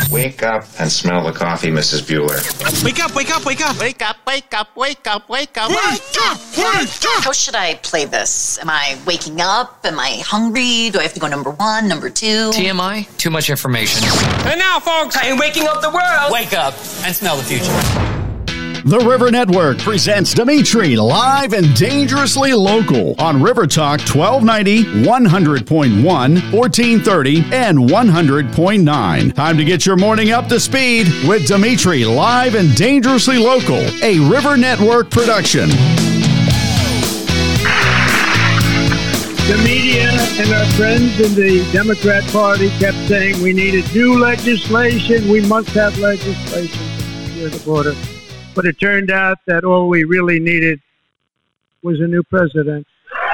Wake up and smell the coffee, Mrs. Bueller. Wake up, wake up, wake up. Wake up, wake up, wake up, wake up. Wake up, wake up. How should I play this? Am I waking up? Am I hungry? Do I have to go number 1, number 2? TMI? Too much information. And now, folks, I am waking up the world. Wake up and smell the future. The River Network presents Dimitri live and dangerously local on River Talk 1290, 100.1, 1430, and 100.9. Time to get your morning up to speed with Dimitri live and dangerously local, a River Network production. The media and our friends in the Democrat Party kept saying we needed new legislation. We must have legislation to secure the border. But it turned out that all we really needed was a new president.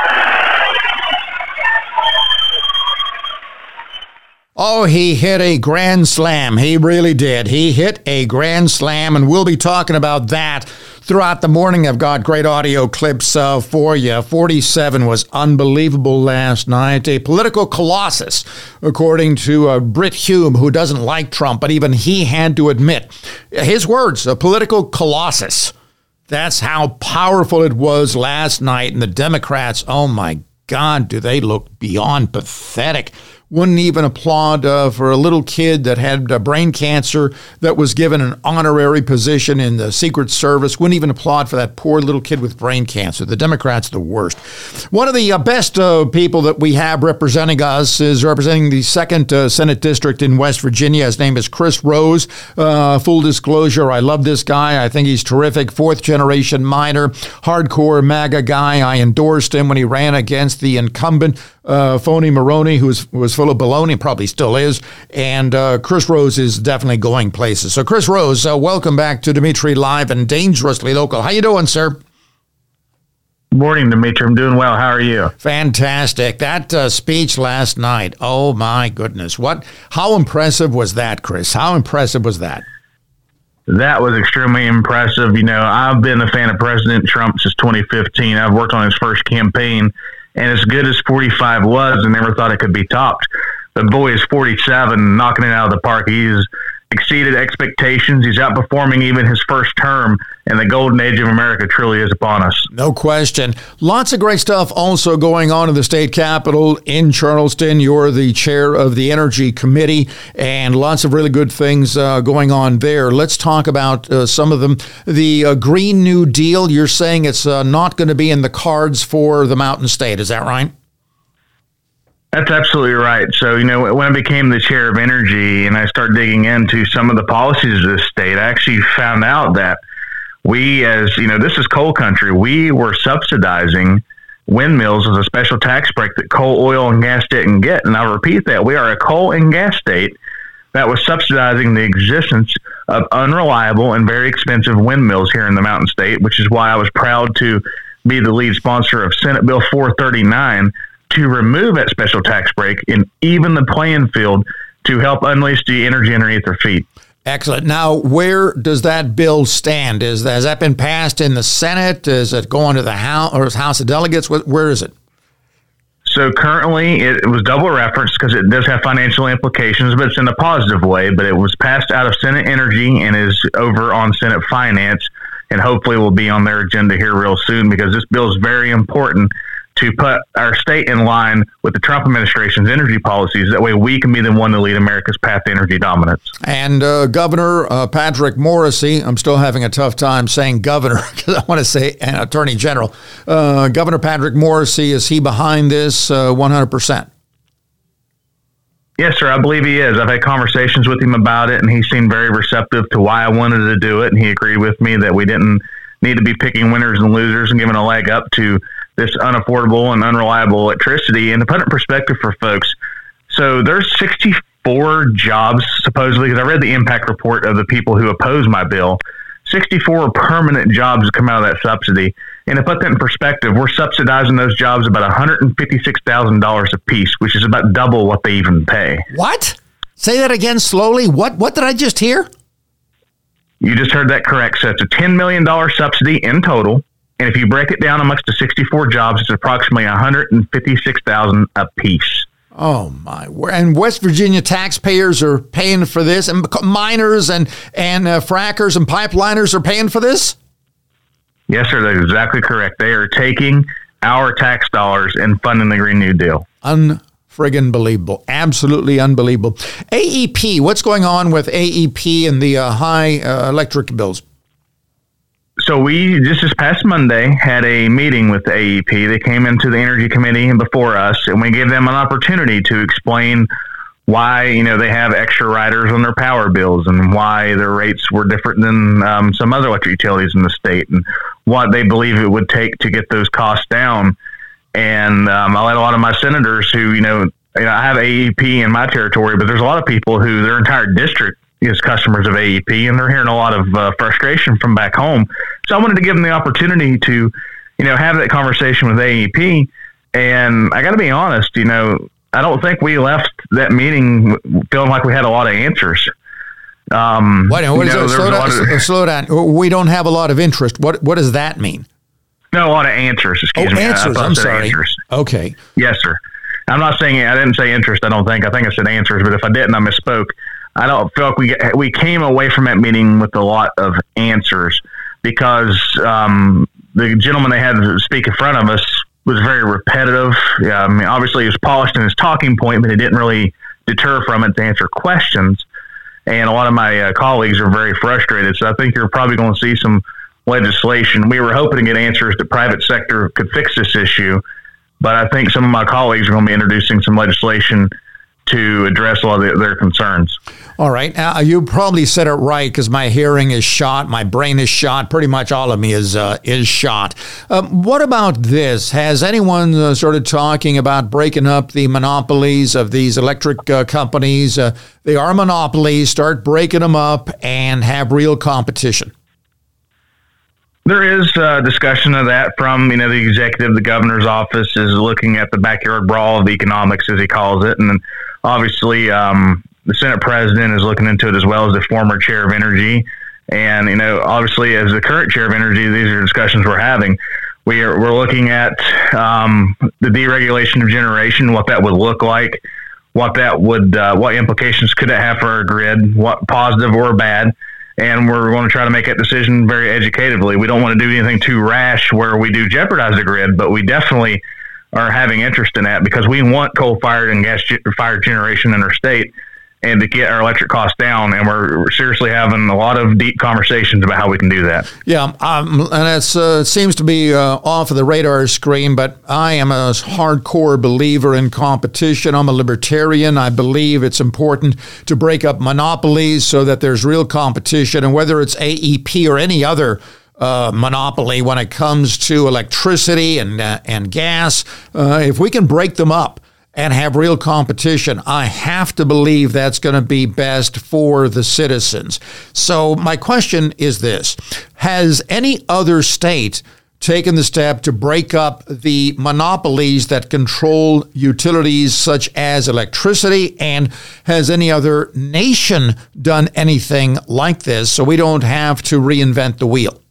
Oh, he hit a grand slam. He really did. He hit a grand slam, and we'll be talking about that throughout the morning. I've got great audio clips for you. 47 was unbelievable last night. A political colossus, according to Brit Hume, who doesn't like Trump, but even he had to admit, his words, a political colossus. That's how powerful it was last night. And the Democrats, oh my God, do they look beyond pathetic. Wouldn't even applaud for a little kid that had brain cancer that was given an honorary position in the Secret Service. Wouldn't even applaud for that poor little kid with brain cancer. The Democrats, the worst. One of the best people that we have representing us is representing the 2nd Senate District in West Virginia. His name is Chris Rose. Full disclosure, I love this guy. I think he's terrific. 4th-generation miner, hardcore MAGA guy. I endorsed him when he ran against the incumbent Phony Maroney, who was full of baloney, probably still is, and Chris Rose is definitely going places. So Chris Rose, welcome back to Dimitri Live and Dangerously Local. How you doing, sir? Morning, Dimitri. I'm doing well. How are you? Fantastic. That speech last night, oh my goodness. How impressive was that, Chris? How impressive was that? That was extremely impressive. You know, I've been a fan of President Trump since 2015. I've worked on his first campaign. And as good as 45 was, I never thought it could be topped. The boy is 47, knocking it out of the park. He's exceeded expectations. He's outperforming even his first term, and the golden age of America truly is upon us. No question. Lots of great stuff also going on in the state capitol in Charleston. You're the chair of the Energy Committee, and lots of really good things going on there. Let's talk about some of them. The Green New Deal, you're saying it's not going to be in the cards for the Mountain State. Is that right? That's absolutely right. So, you know, when I became the chair of energy and I started digging into some of the policies of this state, I actually found out that we, as you know, this is coal country. We were subsidizing windmills as a special tax break that coal, oil, and gas didn't get. And I'll repeat that. We are a coal and gas state that was subsidizing the existence of unreliable and very expensive windmills here in the Mountain State, which is why I was proud to be the lead sponsor of Senate Bill 439 to remove that special tax break and even the playing field to help unleash the energy underneath their feet. Excellent. Now, where does that bill stand? Has that been passed in the Senate? Is it going to the House or House of Delegates? Where is it? So currently it was double referenced because it does have financial implications, but it's in a positive way. But it was passed out of Senate Energy and is over on Senate Finance, and hopefully will be on their agenda here real soon because this bill is very important to put our state in line with the Trump administration's energy policies. That way we can be the one to lead America's path to energy dominance. And Governor Patrick Morrisey, I'm still having a tough time saying governor because I want to say Attorney General. Governor Patrick Morrisey, is he behind this 100%? Yes, sir. I believe he is. I've had conversations with him about it, and he seemed very receptive to why I wanted to do it. And he agreed with me that we didn't need to be picking winners and losers and giving a leg up to this unaffordable and unreliable electricity. And to put it in perspective for folks, so there's 64 jobs, supposedly, because I read the impact report of the people who oppose my bill, 64 permanent jobs come out of that subsidy. And to put that in perspective, we're subsidizing those jobs about $156,000 a piece, which is about double what they even pay. What? Say that again slowly. What did I just hear? You just heard that correct. So it's a $10 million subsidy in total. And if you break it down amongst the 64 jobs, it's approximately $156,000 a piece. Oh, my word. And West Virginia taxpayers are paying for this, and miners and frackers and pipeliners are paying for this? Yes, sir. That's exactly correct. They are taking our tax dollars and funding the Green New Deal. Unfriggin' believable. Absolutely unbelievable. AEP, what's going on with AEP and the high electric bills? So we, just this past Monday, had a meeting with the AEP. They came into the Energy Committee and before us, and we gave them an opportunity to explain why, they have extra riders on their power bills and why their rates were different than some other electric utilities in the state and what they believe it would take to get those costs down. And I let a lot of my senators who, I have AEP in my territory, but there's a lot of people who their entire district is customers of AEP, and they're hearing a lot of frustration from back home. So I wanted to give them the opportunity to, have that conversation with AEP. And I got to be honest, I don't think we left that meeting feeling like we had a lot of answers. Slow down. We don't have a lot of interest. What does that mean? No, a lot of answers. Excuse me. Answers. I'm sorry. Answers. Okay. Yes, sir. I'm not saying I didn't say interest. I don't think. I think I said answers. But if I didn't, I misspoke. I don't feel like we came away from that meeting with a lot of answers because the gentleman they had to speak in front of us was very repetitive. Obviously he was polished in his talking point, but he didn't really deter from it to answer questions. And a lot of my colleagues are very frustrated. So I think you're probably going to see some legislation. We were hoping to get answers that private sector could fix this issue, but I think some of my colleagues are going to be introducing some legislation to address a lot of their concerns. All right. You probably said it right because my hearing is shot. My brain is shot. Pretty much all of me is shot. What about this? Has anyone started talking about breaking up the monopolies of these electric companies? They are monopolies. Start breaking them up and have real competition. There is discussion of that from, the executive, the governor's office is looking at the backyard brawl of economics, as he calls it. And then obviously the Senate president is looking into it as well as the former chair of energy. And, obviously as the current chair of energy, these are discussions we're having. We're looking at the deregulation of generation, what that would look like, what implications could it have for our grid, what positive or bad. And we're going to try to make that decision very educatively. We don't want to do anything too rash where we do jeopardize the grid, but we definitely are having interest in that because we want coal-fired and gas-fired generation in our state and to get our electric costs down. And we're seriously having a lot of deep conversations about how we can do that. Yeah, and it seems to be off of the radar screen, but I am a hardcore believer in competition. I'm a libertarian. I believe it's important to break up monopolies so that there's real competition. And whether it's AEP or any other monopoly when it comes to electricity and gas, if we can break them up and have real competition, I have to believe that's going to be best for the citizens. So my question is this: has any other state taken the step to break up the monopolies that control utilities such as electricity? And has any other nation done anything like this so we don't have to reinvent the wheel?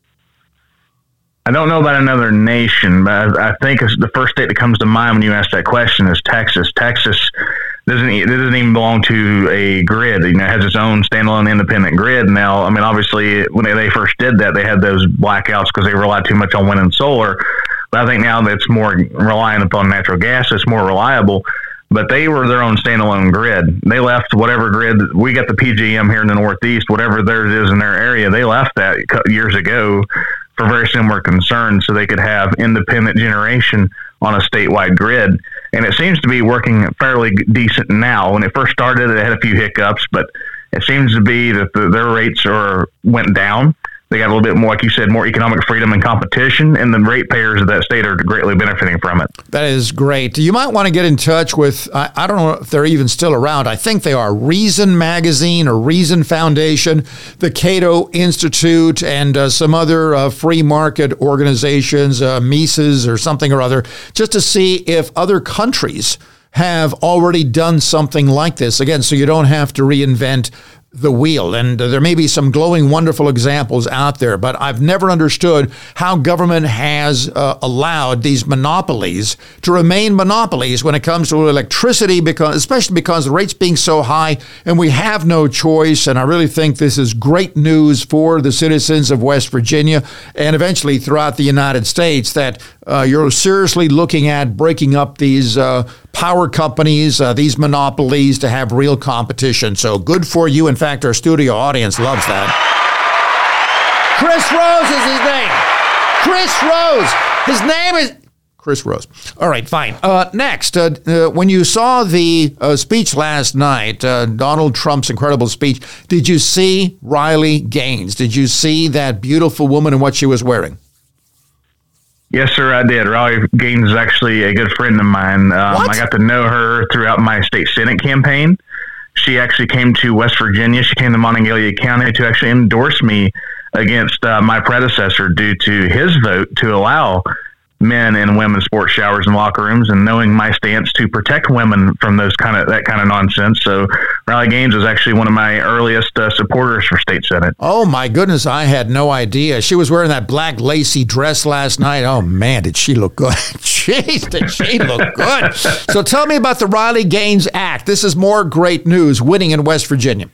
I don't know about another nation, but I think it's the first state that comes to mind when you ask that question is Texas. Texas doesn't even belong to a grid. It has its own standalone independent grid. Now, obviously, when they first did that, they had those blackouts because they relied too much on wind and solar. But I think now that it's more reliant upon natural gas, it's more reliable. But they were their own standalone grid. They left whatever grid. We got the PJM here in the Northeast, whatever theirs is in their area. They left that years ago for very similar concerns so they could have independent generation on a statewide grid. And it seems to be working fairly decent now. When it first started, it had a few hiccups, but it seems to be that their rates went down. They got a little bit more, like you said, more economic freedom and competition, and the ratepayers of that state are greatly benefiting from it. That is great. You might want to get in touch with, I don't know if they're even still around. I think they are Reason Magazine or Reason Foundation, the Cato Institute, and some other free market organizations, Mises or something or other, just to see if other countries have already done something like this. Again, so you don't have to reinvent the wheel. And there may be some glowing, wonderful examples out there, but I've never understood how government has allowed these monopolies to remain monopolies when it comes to electricity, especially because the rates being so high and we have no choice. And I really think this is great news for the citizens of West Virginia and eventually throughout the United States that you're seriously looking at breaking up these power companies, these monopolies, to have real competition. So good for you. In fact, our studio audience loves that. Chris Rose is his name. Chris Rose. His name is Chris Rose. All right, fine. Next, when you saw the speech last night, Donald Trump's incredible speech, did you see Riley Gaines? Did you see that beautiful woman and what she was wearing? Yes, sir, I did. Riley Gaines is actually a good friend of mine. I got to know her throughout my state Senate campaign. She actually came to West Virginia. She came to Monongalia County to actually endorse me against my predecessor due to his vote to allow men and women sports showers and locker rooms, and knowing my stance to protect women from that kind of nonsense. So Riley Gaines was actually one of my earliest supporters for state senate. Oh my goodness, I had no idea. She was wearing that black lacy dress last night. Oh man, did she look good? Jeez, did she look good? So tell me about the Riley Gaines Act. This is more great news, winning in West Virginia.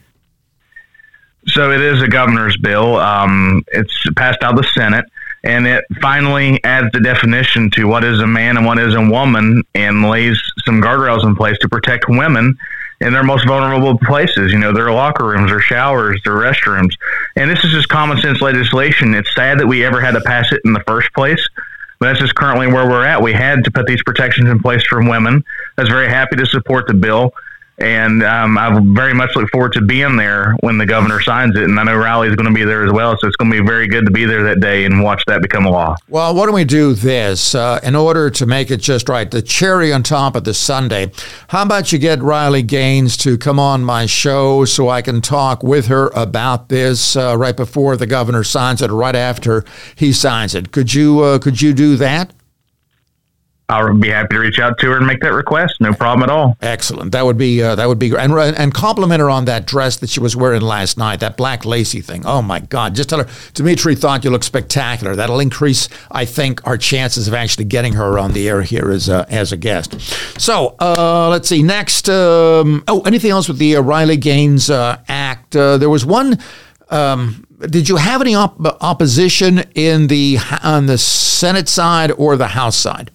So it is a governor's bill. It's passed out of the Senate. And it finally adds the definition to what is a man and what is a woman and lays some guardrails in place to protect women in their most vulnerable places, their locker rooms, their showers, their restrooms. And this is just common sense legislation. It's sad that we ever had to pass it in the first place, but that's just currently where we're at. We had to put these protections in place for women. I was very happy to support the bill. And I very much look forward to being there when the governor signs it. And I know Riley is going to be there as well. So it's going to be very good to be there that day and watch that become a law. Well, why don't we do this? In order to make it just right, the cherry on top of the sundae, how about you get Riley Gaines to come on my show so I can talk with her about this right before the governor signs it, right after he signs it? Could you do that? I'll be happy to reach out to her and make that request. No problem at all. Excellent. That would be great. And compliment her on that dress that she was wearing last night, that black lacy thing. Oh my God! Just tell her Dimitri thought you look spectacular. That'll increase, I think, our chances of actually getting her on the air here as a guest. So let's see. Next, anything else with the Riley Gaines Act? There was one. Did you have any opposition on the Senate side or the House side?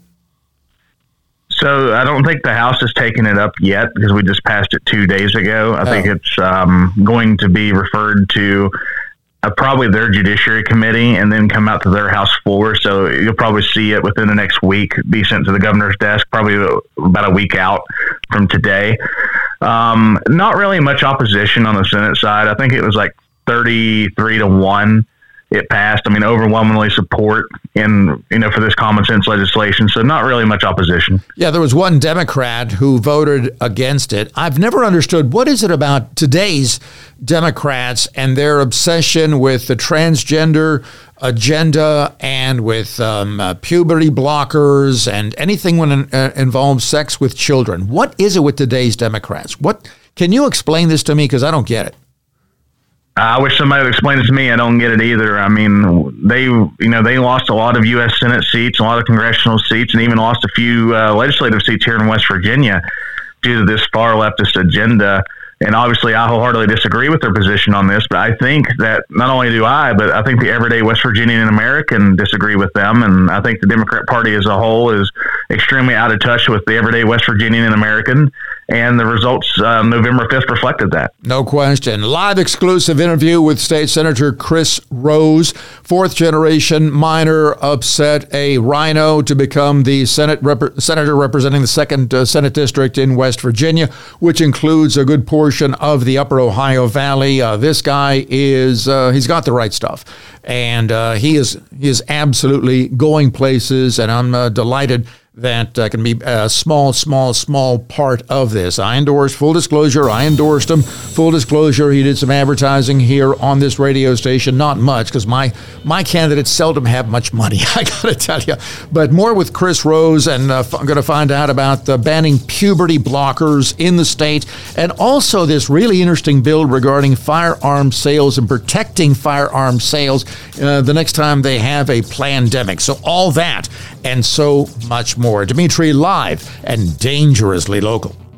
So I don't think the House has taken it up yet because we just passed it 2 days ago. I think it's going to be referred to probably their Judiciary Committee and then come out to their House floor. So you'll probably see it within the next week, be sent to the governor's desk, probably about a week out from today. Not really much opposition on the Senate side. I think it was like 33-1. It passed. I mean, overwhelmingly support for this common sense legislation. So not really much opposition. Yeah, there was one Democrat who voted against it. I've never understood what is it about today's Democrats and their obsession with the transgender agenda and with puberty blockers and anything when involves sex with children. What is it with today's Democrats? Can you explain this to me? Because I don't get it. I wish somebody would explain it to me. I don't get it either. I mean, they lost a lot of U.S. Senate seats, a lot of congressional seats, and even lost a few legislative seats here in West Virginia due to this far leftist agenda. And obviously, I wholeheartedly disagree with their position on this, but I think that not only do I, but I think the everyday West Virginian and American disagree with them. And I think the Democrat Party as a whole is extremely out of touch with the everyday West Virginian and American. And the results November 5th reflected that. No question. Live exclusive interview with State Senator Chris Rose, fourth generation miner, upset a rhino to become the senator representing the 2nd Senate District in West Virginia, which includes a good portion of the upper Ohio Valley. This guy he's got the right stuff. And he is absolutely going places, and I'm delighted that can be a small part of this. I endorsed, full disclosure, I endorsed him. Full disclosure, he did some advertising here on this radio station. Not much, because my candidates seldom have much money, I got to tell you. But more with Chris Rose, and I'm going to find out about banning puberty blockers in the state, and also this really interesting bill regarding firearm sales and protecting firearm sales the next time they have a pandemic. So all that and so much more. Dimitri, live and dangerously local.